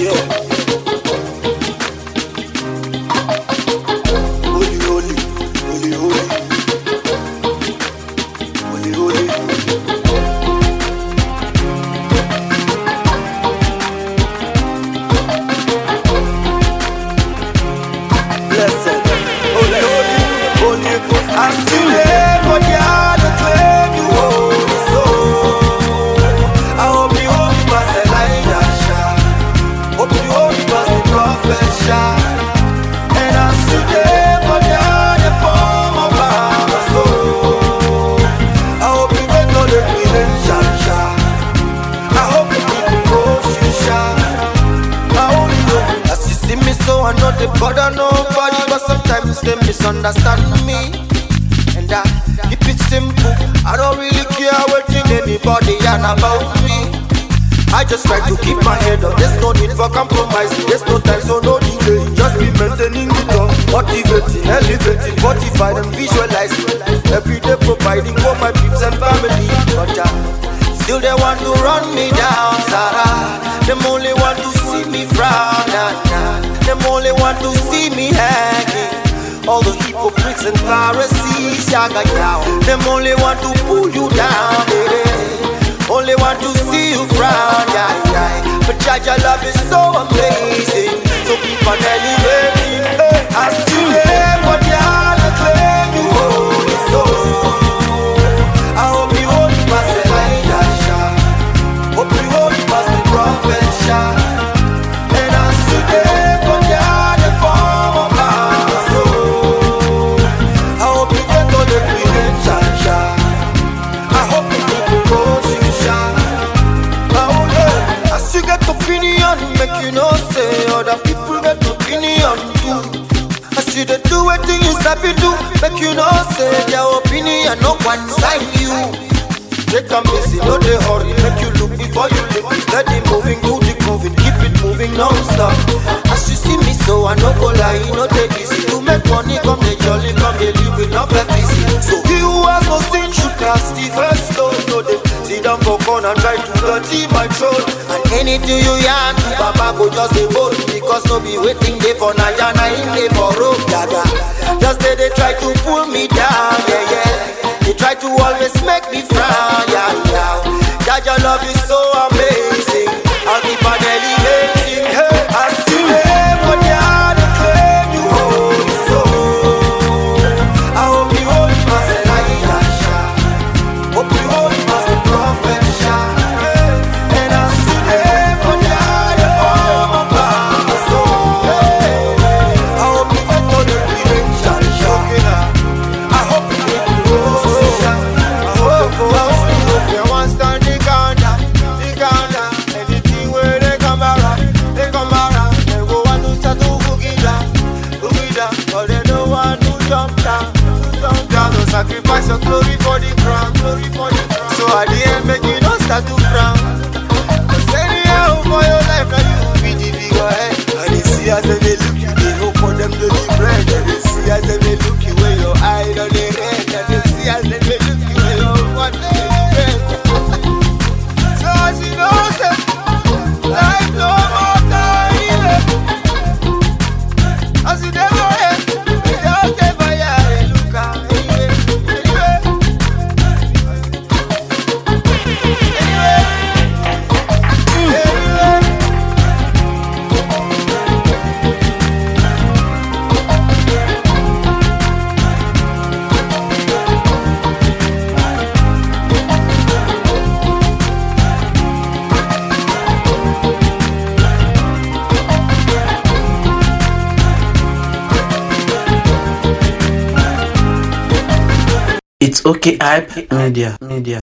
Bother nobody, but sometimes they misunderstand me. And I keep it simple. I don't really care what anybody and about me. I just try to keep my head up. There's no need for compromise. There's no time, so no delay. Just be maintaining it up, motivating, elevating, fortifying and visualizing. Every day providing for my peeps and family. But still they want to run me down, Sarah. Them only want to see me frown, Them only want to see me hanging. All the hypocrites and Pharisees, yaga down. Them only want to pull you down, Only want to see you frown, But Jaja love is so amazing. So keep on elevating. I still live, but y'all claim you hold it so. I hope you hold it past Elijah Shah. Hope you hold it past the prophet Shah. And I still live, but y'all the form of my soul. I hope you get all the credential Shah. I hope you get the rose you Shah. As you get opinion, make you know say other people get opinion too. As you do everything you sabi do, make you know say their opinion no one sign you. Take a busy, no they hurry, make you look before you look. Steady moving, do the moving, keep it moving non-stop. As you see me so I no go lie, no take easy. To make money come they jolly, come they live with no easy. So he who has no sin should cast the first stone. No they sit down for corner and try to dirty my throat. And anything you yarn to Baba go just a vote. Because no be waiting there for Nayana in there for rope, Dada. Just they try to pull me down, They try to always make me frown, Jaja love is so amazing. I'll keep on elevating. I still live, but y'all claim you hold it so. I hope you hold it past Elijah Shah. Hope you hold it past the prophet Shah. And I still live, but y'all the form of my soul. I hope you get all the credential Shah. I hope you get the rose Shah. I hope you want to stand the corner. Anything where they come around, they go want to start to boogie down, but they don't want to jump down, don't sacrifice your glory for the crown, So at the end, make you don't start to frown. Cause anyhow for your life, now you be the bigger head. And they see as they look you, they hope for them to be bread. And they see as they look you, where your eye on their head. And they see as they look you, where your what they bread. So as you know, life no more time. As you never end, you don't ever look out. It's okay, hype media.